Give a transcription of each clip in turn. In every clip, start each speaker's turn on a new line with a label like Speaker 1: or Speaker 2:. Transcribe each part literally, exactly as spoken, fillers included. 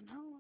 Speaker 1: não.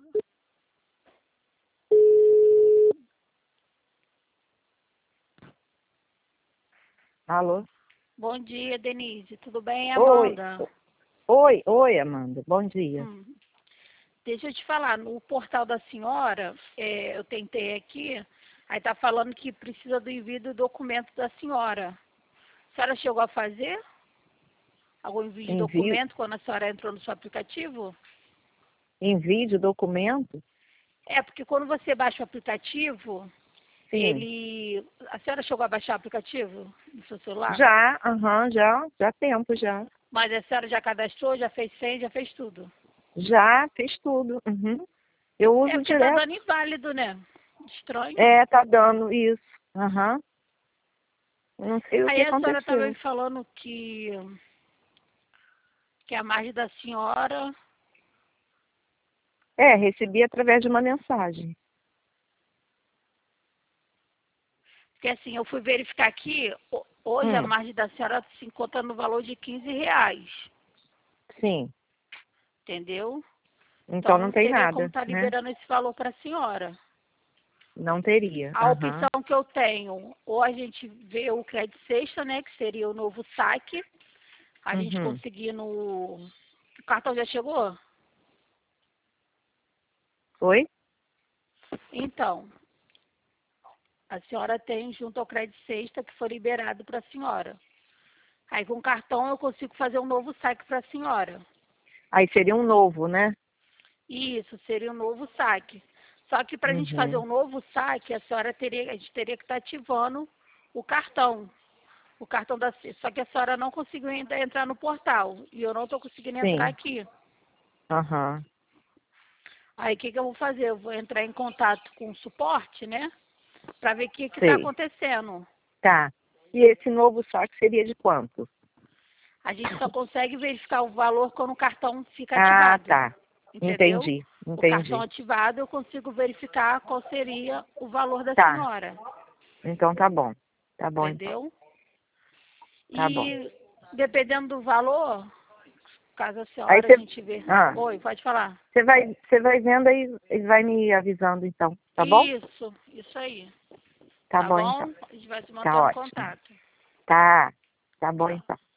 Speaker 2: Alô?
Speaker 1: Bom dia, Denise. Tudo bem,
Speaker 2: Oi.
Speaker 1: Amanda?
Speaker 2: Oi, oi, Amanda. Bom dia.
Speaker 1: Hum. Deixa eu te falar, no portal da senhora, é, eu tentei aqui, aí tá falando que precisa do envio do documento da senhora. A senhora chegou a fazer algum envio de
Speaker 2: Envio,
Speaker 1: documento quando a senhora entrou no seu aplicativo?
Speaker 2: envio de documento?
Speaker 1: É, porque quando você baixa o aplicativo,
Speaker 2: Sim.
Speaker 1: ele... A senhora chegou a baixar o aplicativo no seu celular?
Speaker 2: Já, aham, já, já tempo já.
Speaker 1: Mas a senhora já cadastrou, já fez senha, já fez tudo?
Speaker 2: Já fiz tudo. Uhum. Eu
Speaker 1: É
Speaker 2: uso
Speaker 1: porque tá
Speaker 2: direto.
Speaker 1: dando inválido, né? Estranho.
Speaker 2: É, tá dando isso. Aham. Não sei o que
Speaker 1: Aí a senhora estava me
Speaker 2: aconteceu.
Speaker 1: falando que, que a margem da senhora...
Speaker 2: É, recebi através de uma mensagem.
Speaker 1: Porque assim, eu fui verificar aqui, ho- hoje a
Speaker 2: Hum,
Speaker 1: margem da senhora se encontra no valor de quinze reais,
Speaker 2: sim.
Speaker 1: entendeu? Então
Speaker 2: Então não
Speaker 1: não
Speaker 2: tem
Speaker 1: teria como
Speaker 2: nada,
Speaker 1: estar
Speaker 2: né?
Speaker 1: liberando esse valor para a senhora.
Speaker 2: Não teria.
Speaker 1: A
Speaker 2: Aham.
Speaker 1: opção que eu tenho, ou a gente vê o crédito sexta, né, que seria o novo saque, a gente
Speaker 2: Uhum.
Speaker 1: conseguir no... O cartão já chegou?
Speaker 2: Oi?
Speaker 1: Então, a senhora tem junto ao crédito sexta que foi liberado para a senhora. Aí com o cartão eu consigo fazer um novo saque para a senhora.
Speaker 2: Aí seria um novo, né?
Speaker 1: Isso, seria um novo saque. Só que para a gente fazer
Speaker 2: Uhum.
Speaker 1: um novo saque, a senhora teria, a gente teria que estar ativando o cartão. O cartão da C. Só que a senhora não conseguiu ainda entrar no portal. E eu não estou conseguindo entrar
Speaker 2: Sim.
Speaker 1: aqui.
Speaker 2: Aham.
Speaker 1: Aí o que, que eu vou fazer? Eu vou entrar em contato com o suporte, né? Para ver o que está
Speaker 2: Sei.
Speaker 1: acontecendo.
Speaker 2: Tá. E esse novo saque seria de quanto?
Speaker 1: A gente só consegue verificar o valor quando o cartão fica
Speaker 2: Ah,
Speaker 1: ativado.
Speaker 2: tá.
Speaker 1: Entendeu?
Speaker 2: Entendi.
Speaker 1: O cartão
Speaker 2: Entendi.
Speaker 1: ativado eu consigo verificar qual seria o valor da
Speaker 2: Tá.
Speaker 1: senhora.
Speaker 2: Então tá bom. Tá bom então.
Speaker 1: Entendeu?
Speaker 2: Tá bom.
Speaker 1: E dependendo do valor, caso a
Speaker 2: Aí
Speaker 1: senhora a
Speaker 2: você.
Speaker 1: gente vê.
Speaker 2: Ah,
Speaker 1: Oi, pode falar.
Speaker 2: você vai, você vai vendo aí e vai me avisando então. Tá bom?
Speaker 1: Isso, isso aí.
Speaker 2: Tá
Speaker 1: Tá
Speaker 2: bom então.
Speaker 1: bom? A gente vai se
Speaker 2: Tá
Speaker 1: mantendo em
Speaker 2: ótimo.
Speaker 1: contato.
Speaker 2: Tá. Tá bom então.